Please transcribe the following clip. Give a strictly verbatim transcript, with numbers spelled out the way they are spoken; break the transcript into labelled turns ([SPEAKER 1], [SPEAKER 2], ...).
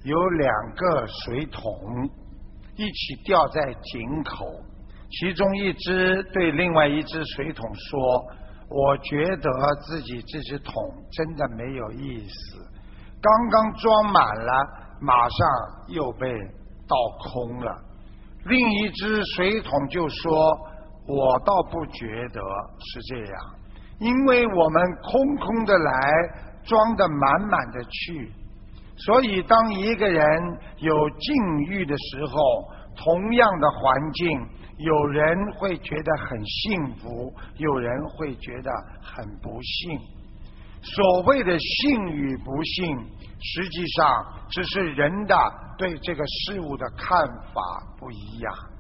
[SPEAKER 1] 有两个水桶一起吊在井口，其中一只对另外一只水桶说，我觉得自己这只桶真的没有意思，刚刚装满了，马上又被倒空了。另一只水桶就说，我倒不觉得是这样，因为我们空空的来，装得满满的去，所以当一个人有境遇的时候，同样的环境，有人会觉得很幸福，有人会觉得很不幸。所谓的幸与不幸，实际上只是人的对这个事物的看法不一样。